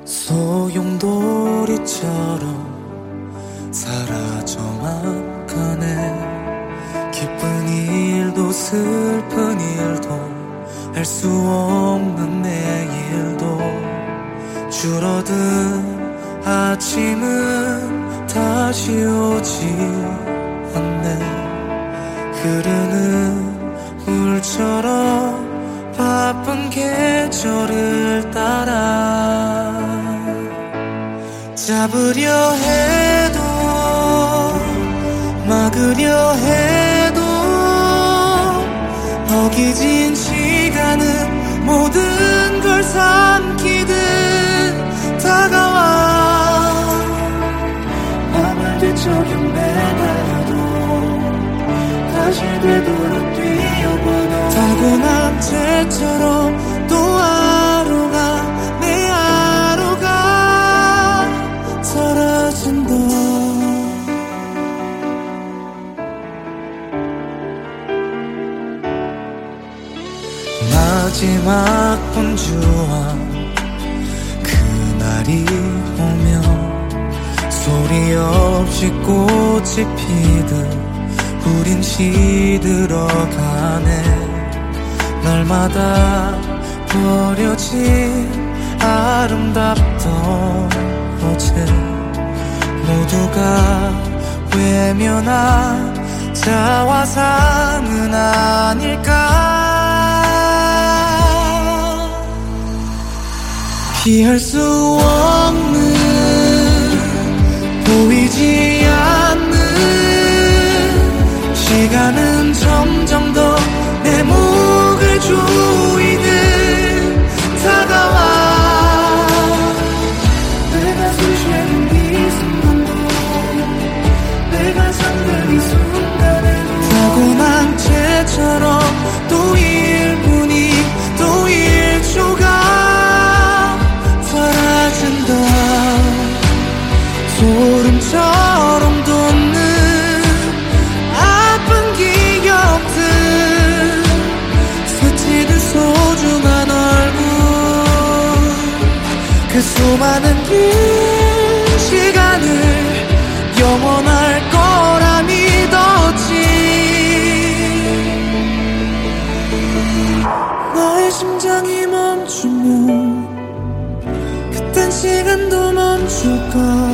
소용돌이처럼 사라져만 가네. 기쁜 일도 슬픈 일도 알 수 없는 내일도 줄어든 아침은 다시 오지 않네. 흐르는 물처럼 바쁜 계절을 따라 잡으려 해도 막으려 해도 어기진 시간은 모든 걸 삼키듯 다가와. 밤을 뒤척여 매달려도 다시 되돌아 뛰어봐도 타고난 새처럼 또 하루가 내 하루가 사라진다. 마지막 분주한 그날이 오면 소리 없이 꽃이 피듯 우린 시들어가네. 날마다 버려진 아름답던 어제 모두가 외면한 자화상은 아닐까. 피할 수 없는 보이지 않는 시간은 점점 더 내 목을 조이듯 다가와. 내가 숨쉬는 이 순간도 내가 잠든 이 순간에도 타고난 채처럼 또 1분이 또 1초가 사라진다. 소름처럼 돋는 아픈 기억들 스치듯 소중한 얼굴 그 수많은 긴 시간을 영원할 거라 믿었지. 나의 심장이 멈추면 그땐 시간도 멈출까.